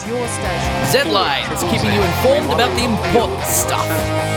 your station. Z-Lines, keeping you informed about the important stuff.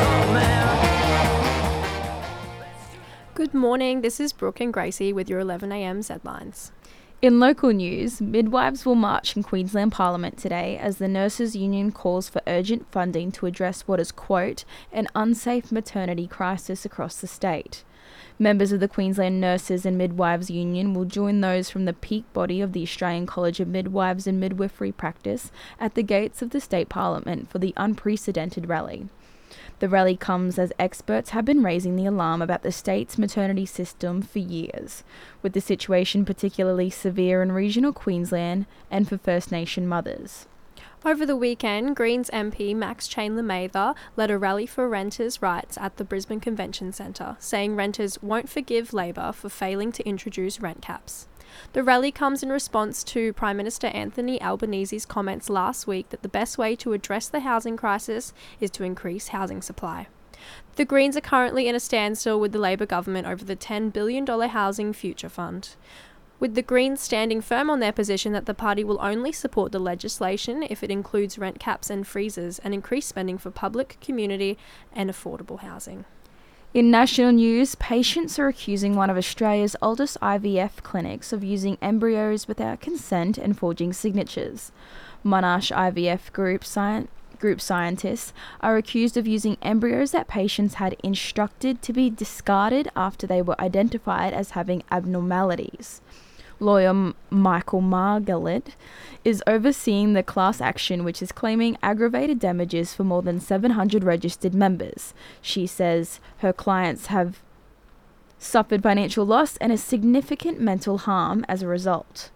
Good morning, this is Brooke and Gracie with your 11am Z-Lines. In local news, midwives will march in Queensland Parliament today as the Nurses Union calls for urgent funding to address what is, quote, an unsafe maternity crisis across the state. Members of the Queensland Nurses and Midwives Union will join those from the peak body of the Australian College of Midwives and Midwifery Practice at the gates of the State Parliament for the unprecedented rally. The rally comes as experts have been raising the alarm about the state's maternity system for years, with the situation particularly severe in regional Queensland and for First Nation mothers. Over the weekend, Greens MP Max Chandler-Mather led a rally for renters' rights at the Brisbane Convention Centre, saying renters won't forgive Labor for failing to introduce rent caps. The rally comes in response to Prime Minister Anthony Albanese's comments last week that the best way to address the housing crisis is to increase housing supply. The Greens are currently in a standstill with the Labor government over the $10 billion Housing Future Fund, with the Greens standing firm on their position that the party will only support the legislation if it includes rent caps and freezes and increased spending for public, community and affordable housing. In national news, patients are accusing one of Australia's oldest IVF clinics of using embryos without consent and forging signatures. Monash IVF Group scientists are accused of using embryos that patients had instructed to be discarded after they were identified as having abnormalities. Lawyer Michael Margalit is overseeing the class action, which is claiming aggravated damages for more than 700 registered members. She says her clients have suffered financial loss and a significant mental harm as a result.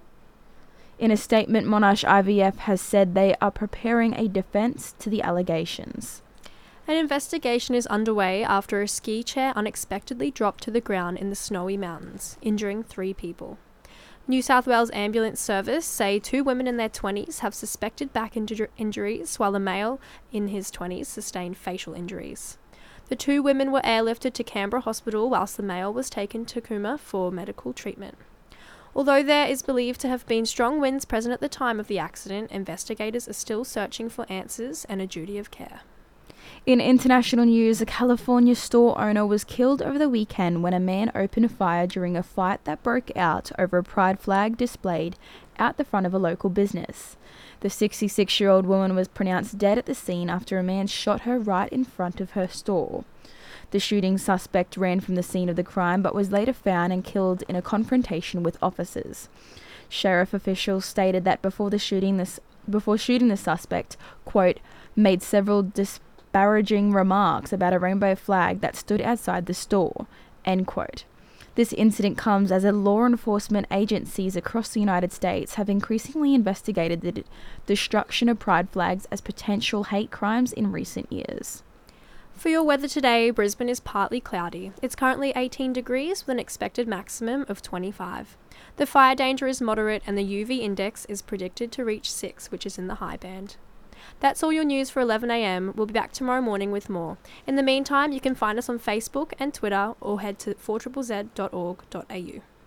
In a statement, Monash IVF has said they are preparing a defence to the allegations. An investigation is underway after a ski chair unexpectedly dropped to the ground in the Snowy Mountains, injuring 3 people. New South Wales Ambulance Service say 2 women in their 20s have suspected back injuries, while a male in his 20s sustained facial injuries. The 2 women were airlifted to Canberra Hospital whilst the male was taken to Cooma for medical treatment. Although there is believed to have been strong winds present at the time of the accident, investigators are still searching for answers and a duty of care. In international news, a California store owner was killed over the weekend when a man opened fire during a fight that broke out over a pride flag displayed out the front of a local business. The 66-year-old woman was pronounced dead at the scene after a man shot her right in front of her store. The shooting suspect ran from the scene of the crime but was later found and killed in a confrontation with officers. Sheriff officials stated that before shooting the suspect, quote, made several disparaging remarks about a rainbow flag that stood outside the store, end quote. This incident comes as law enforcement agencies across the United States have increasingly investigated the destruction of pride flags as potential hate crimes in recent years. For your weather today, Brisbane is partly cloudy. It's currently 18 degrees with an expected maximum of 25. The fire danger is moderate and the UV index is predicted to reach 6, which is in the high band. That's all your news for 11am. We'll be back tomorrow morning with more. In the meantime, you can find us on Facebook and Twitter or head to 4ZZZ.org.au.